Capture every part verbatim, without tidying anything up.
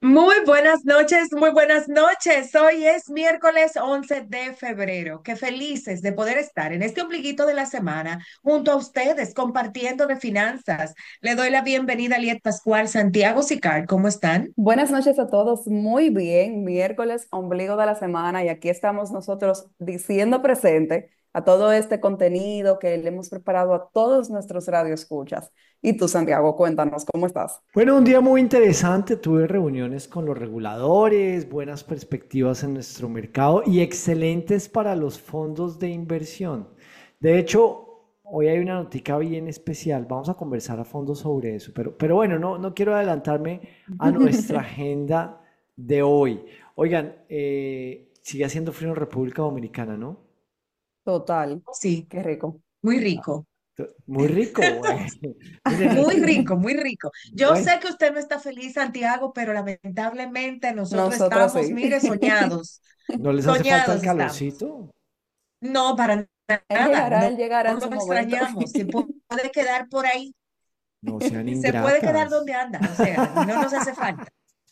Muy buenas noches, muy buenas noches. Hoy es miércoles once de febrero. Qué felices de poder estar en este ombliguito de la semana junto a ustedes compartiendo de finanzas. Le doy la bienvenida a Liet Pascual, Santiago Sicar. ¿Cómo están? Buenas noches a todos, muy bien, miércoles, ombligo de la semana y aquí estamos nosotros diciendo presente a todo este contenido que le hemos preparado a todos nuestros radioescuchas. Y tú, Santiago, cuéntanos, ¿cómo estás? Bueno, un día muy interesante. Tuve reuniones con los reguladores, buenas perspectivas en nuestro mercado y excelentes para los fondos de inversión. De hecho, hoy hay una notica bien especial. Vamos a conversar a fondo sobre eso. Pero, pero bueno, no, no quiero adelantarme a nuestra agenda de hoy. Oigan, eh, sigue haciendo frío en República Dominicana, ¿no? Total, Sí, qué rico. muy rico. Muy rico, güey. Miren, Muy rico, muy rico. Yo bueno, sé que usted no está feliz, Santiago, pero lamentablemente nosotros Nosotros estamos, sí. mire, soñados. ¿no les hace falta el Soñados estamos. calorcito? No, para Él nada. llegará, él No, llegará no en lo su momento. extrañamos. Se puede quedar por ahí. No sean Se puede quedar ingratas. donde anda. O sea, no nos hace falta.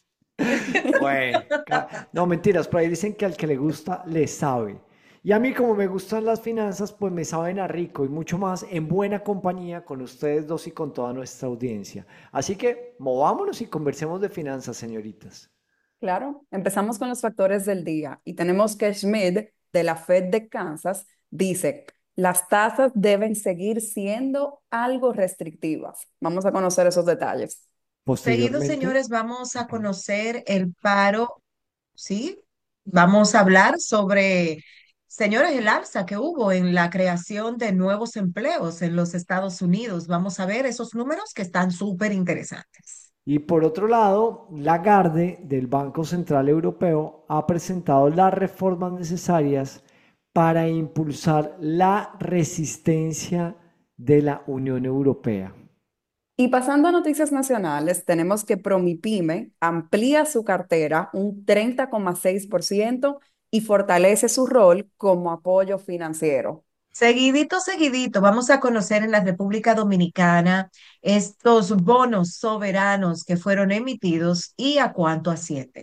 Bueno, ca- no mentiras, por ahí dicen que al que le gusta le sabe. Y a mí como me gustan las finanzas, pues me saben a rico y mucho más en buena compañía con ustedes dos y con toda nuestra audiencia. Así que movámonos y conversemos de finanzas, señoritas. Claro, empezamos con los factores del día y tenemos que Schmidt de la Fed de Kansas dice, las tasas deben seguir siendo algo restrictivas. Vamos a conocer esos detalles. Seguidos, Posteriormente, señores, vamos a conocer el paro, ¿sí? Vamos a hablar sobre, señores, el alza que hubo en la creación de nuevos empleos en los Estados Unidos. Vamos a ver esos números que están súper interesantes. y por otro lado, Lagarde del Banco Central Europeo ha presentado las reformas necesarias para impulsar la resistencia de la Unión Europea. Y pasando a noticias nacionales, tenemos que Promipyme amplía su cartera un treinta coma seis por ciento y fortalece su rol como apoyo financiero. Seguidito, seguidito, vamos a conocer en la República Dominicana estos bonos soberanos que fueron emitidos y a cuánto ascienden.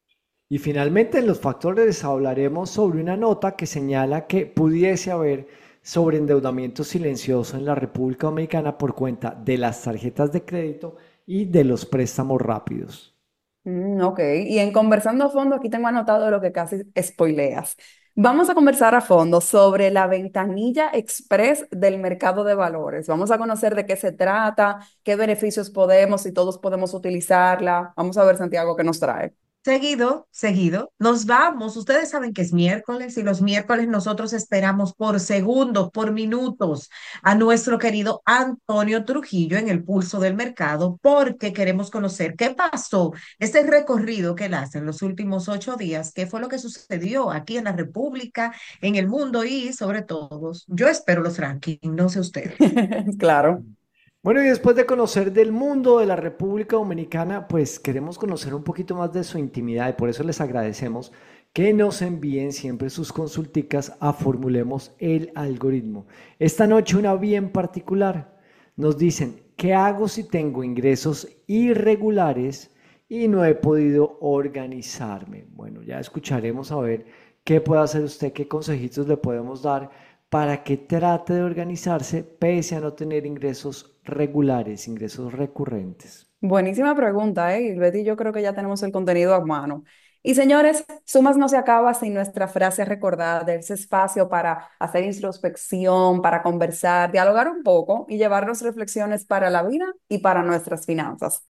Y finalmente en los factores hablaremos sobre una nota que señala que pudiese haber sobreendeudamiento silencioso en la República Dominicana por cuenta de las tarjetas de crédito y de los préstamos rápidos. Mm, ok, y en conversando a fondo, aquí tengo anotado lo que casi spoileas. Vamos a conversar a fondo sobre la ventanilla express del mercado de valores. Vamos a conocer de qué se trata, qué beneficios podemos y todos podemos utilizarla. Vamos a ver, Santiago, qué nos trae. Seguido, seguido, nos vamos. Ustedes saben que es miércoles y los miércoles nosotros esperamos por segundos, por minutos a nuestro querido Antonio Trujillo en el pulso del mercado porque queremos conocer qué pasó, ese recorrido que él hace en los últimos ocho días, qué fue lo que sucedió aquí en la República, en el mundo y sobre todo, yo espero los rankings, no sé ustedes. Claro. Bueno, y después de conocer del mundo de la República Dominicana, pues queremos conocer un poquito más de su intimidad y por eso les agradecemos que nos envíen siempre sus consulticas a Formulemos el Algoritmo. Esta noche una bien particular. Nos dicen, ¿qué hago si tengo ingresos irregulares y no he podido organizarme? Bueno, ya escucharemos a ver qué puede hacer usted, qué consejitos le podemos dar para que trate de organizarse pese a no tener ingresos regulares, ingresos recurrentes. Buenísima pregunta, ¿eh? Y Betty, yo creo que ya tenemos el contenido a mano. Y señores, Sumas no se acaba sin nuestra frase recordada, de ese espacio para hacer introspección, para conversar, dialogar un poco y llevarnos reflexiones para la vida y para nuestras finanzas.